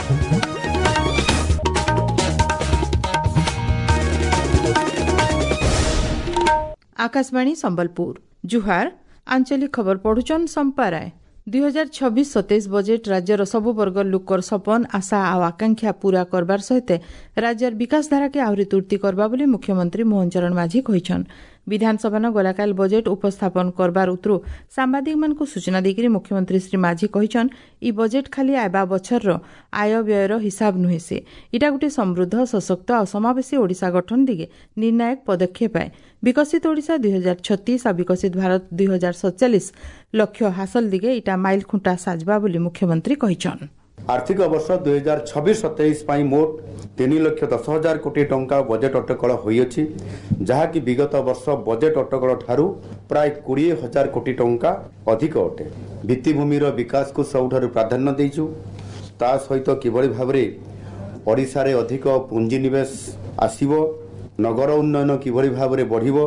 आकाशवाणी संबलपुर जुहार आंचलिक खबर पढ़ुचन संपाराय 2026-27 बजेट राज्यर सबु वर्ग लोकर सपन आशा आ आकांक्षा पूरा करबार सहित राज्यर विकास धारा के आहरी तुर्ती करबा बोली मुख्यमंत्री मोहन चरण माझी कहिछन। विधानसभा गलाकाल बजेट उपस्थापन करबार उतरु सांबादिक मानकु सूचना देकरी मुख्यमंत्री श्री माझी कहिछन ई बजेट खाली आबा बछर आय व्ययर हिसाब नुहे से इटा गुटे समृद्ध सशक्त और समावेशी ओडिशा गठन दिगे निर्णायक पदक्षेप है। विकसित ओडिशा 2036 और विकसित भारत 2047 लक्ष्य हासिल दिगे इटा माइल खुंटा साजबा बोली मुख्यमंत्री कहिछन। आर्थिक वर्ष 2026-27 पाई मोट 3,10,000 कोटी टंका बजेट अटकल होइछि, जहाँकि विगत वर्ष बजेट अटकल ठारू प्राय 20,000 कोटी टंका अधिक अटे। भित्तिभूमिर विकास को सबुठारु प्राधान्य देइछु। ता सहित किभଳି भाबरे ओडिशा रे अधिक पुंजीनिवेश आसीबो, नगर उन्नयन किभଳି भाबरे बढ़िबो,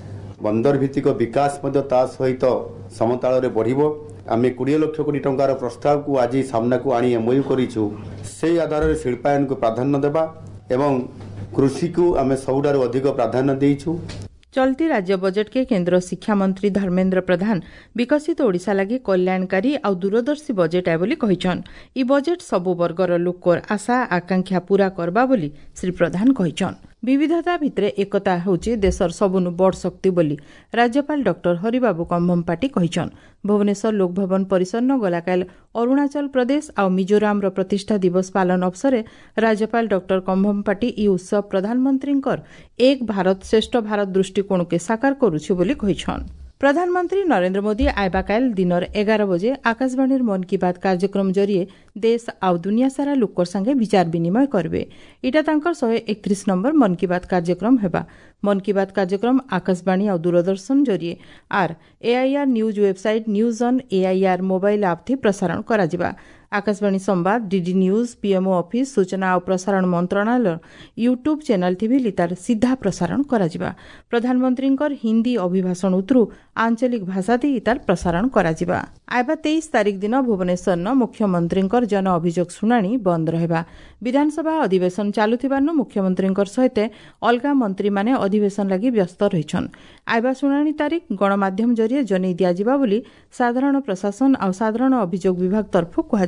बंदर भित्तिक विकास मध्य ता सहित समताल रे बढ़िबो। आम 20 लाख कोटी टंकार प्रस्ताव को आज सामना को आनी एमओयू करिछु। से आधार में शिल्पायन को प्राधान्य देबा एवं कृषि को आम सबुठारु अधिक प्राधान्य देइछु। चलती राज्य बजेट के केंद्र शिक्षा मंत्री धर्मेंद्र प्रधान विकसित ओडिशा लगी कल्याणकारी और दूरदर्शी बजेट है बोली कहिछन। ई बजेट सबु वर्गर लोकर आशा आकांक्षा पूरा करबा बोली श्री प्रधान कहिछन। विविधता भितरे एकता होची देशर सबुनु बड़ शक्ति बोली राज्यपाल डॉक्टर हरिबाबू कंभमपाटी कहिछन। भुवनेश्वर लोकभवन परिसर न गलाकाल अरुणाचल प्रदेश और मिजोराम प्रतिष्ठा दिवस पालन अवसर राज्यपाल डॉक्टर कंभमपाटी ई उत्सव प्रधानमंत्री एक भारत श्रेष्ठ भारत दृष्टिकोण के साकार करुछि बोली कहिछन। प्रधानमंत्री नरेंद्र मोदी आयबाकाल दिनर 11 बजे आकाशवाणी मन की बात कार्यक्रम जरिए देश आउ दुनिया सारा लोकर संगे विचार विनिमय करबे। इटा तांकर 131 नंबर मन की बात कार्यक्रम हेबा। मन की बात कार्यक्रम आकाशवाणी और दूरदर्शन जरिए आर AIR news website news on AIR mobile app थी प्रसारण कराजिबा। आकाशवाणी संवाद डीडी न्यूज पीएमओ ऑफिस सूचना और प्रसारण मंत्रणालय यूट्यूब चैनल थी भी लितार सीधा प्रसारण कराजिबा। प्रधानमंत्री हिंदी अभिभाषण उतरु आंचलिक भाषा थी इतार प्रसारण कराजिबा। आयबा 23 तारिख दिन भुवनेश्वर न मुख्यमंत्री जन अभियोग शुणाणी बंद रहबा। विधानसभा अधिवेशन चालुथिबार मुख्यमंत्री सहित अलगा मंत्री माने अधिवेशन लगी व्यस्त रहिछन। आयबा शुणाणी तारीख गणमाध्यम जरिए जनै दियाजिबा बोली साधारण प्रशासन और साधारण अभियोग विभाग तरफ कहा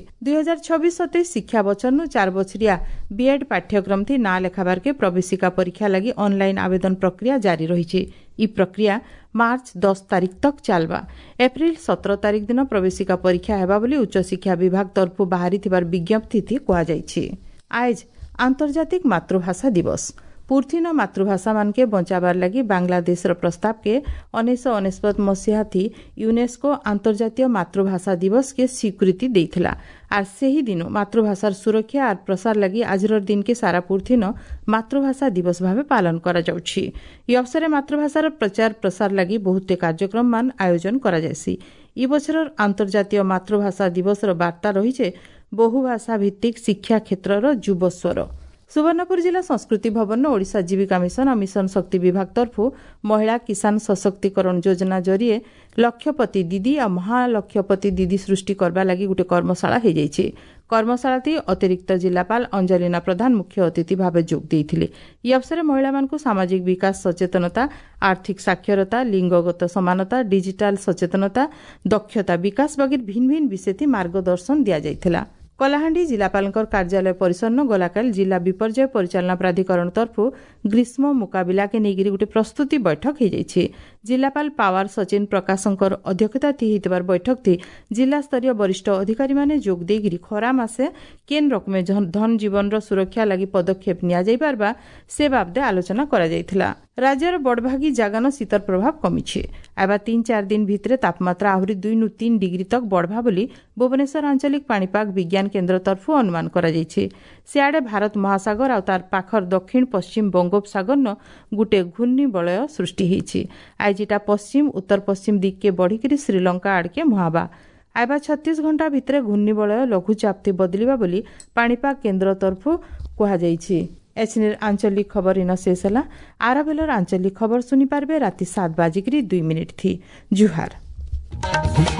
2026-27 शिक्षा बछर 4 बछरिया बीएड पाठ्यक्रम थी ना लेखाबार के प्रवेशिका परीक्षा लगी ऑनलाइन आवेदन प्रक्रिया जारी रही। ई प्रक्रिया मार्च 10 तारीख तक चलबा। एप्रिल 17 तारीख दिन प्रवेशिका परीक्षा हेबा बोली उच्च शिक्षा विभाग तरफ बाहरी थिबार विज्ञप्ति थी कहा जायछि। आज आंतर्जातिक मातृभाषा दिवस। पूर्थिन मातृभाषा मान के बचाबार लगी बांग्लादेश प्रस्ताव के 1999 मसीहा थी यूनेस्को अंतर्जातीय मातृभाषा दिवस के स्वीकृति देइथिला। आर सेही दिन मातृभाषार सुरक्षा और प्रसार लगी आजर दिन के सारा पूर्थिन मातृभाषा दिवस भावे पालन करा जाउछि। ई अवसर मातृभाषार प्रचार प्रसार लगी बहुत कार्यक्रम मान आयोजन करा जायसी। ई बछर अंतर्जातीय मातृभाषा दिवस वार्ता रही बहुभाषा भित्तिक शिक्षा क्षेत्र युव स्वर। सुवर्णपुर जिला संस्कृति भवन ओडिशा जीविका मिशन और मिशन शक्ति विभाग तरफ महिला किसान सशक्तिकरण योजना जरिए लक्षपति दीदी और महालक्षपति दीदी सृष्टि करबा लगी गोटे कर्मशाला हो जाइए। कर्मशाला थी अतिरिक्त जिलापाल अंजलिना प्रधान मुख्य अतिथि भाव जोग देइथिले। ई अवसर महिला मानकु सामाजिक विकास सचेतनता, आर्थिक साक्षरता, लिंगगत समानता, डिजिटाल सचेतनता, दक्षता विकास वगैरह भिन्न भिन्न विषय थी मार्गदर्शन दिया जाइथिला। कलाहांडी जिलापाल कार्यालय परिसर न गलाकाल जिला विपर्यय परिचालना प्राधिकरण तरफ ग्रीष्म मुकाबिला के नेगिरी गोटे प्रस्तुति बैठक हो जाइए। जिलापाल पावर सचिन प्रकाशंकर अध्यक्षता थी बैठक थी जिला स्तरीय वरिष्ठ अधिकारी माने जोग देगिरी खरा मासे केन रकमे धन जीवन सुरक्षा लगी पदक्षेप निया जाई पारबा से बाबदे आलोचना करा जाइथिला। राज्यर बड़भागी जागान शीतर प्रभाव कमिछे। आबा 3-4 दिन भितरे तापमात्रा आहरी 2-3 डिग्री तक बढ़वा बोली भुवनेश्वर आंचलिक पाणीपाग विज्ञान केन्द्र तरफ अनुमान करा जाइछे। सियाडे भारत महासागर और तार पाखर दक्षिण पश्चिम बंगोपसागर न गुटे घूर्णिबलय सृष्टि होइछे। आइजिटा पश्चिम उत्तर पश्चिम दिग के बढ़िकरी श्रीलंका आड़के मुहाबा। आयबा 36 घंटा भितरे घूर्णिबलय लघुचाप थी बदलिबा बोली पाणीपाग केन्द्र तरफ कहा जाइछे। एचनेर आंचलिक खबर इन शेष है। आरबेलर आंचलिक खबर सुनी पारबे राति 7:02 थी। जुहार।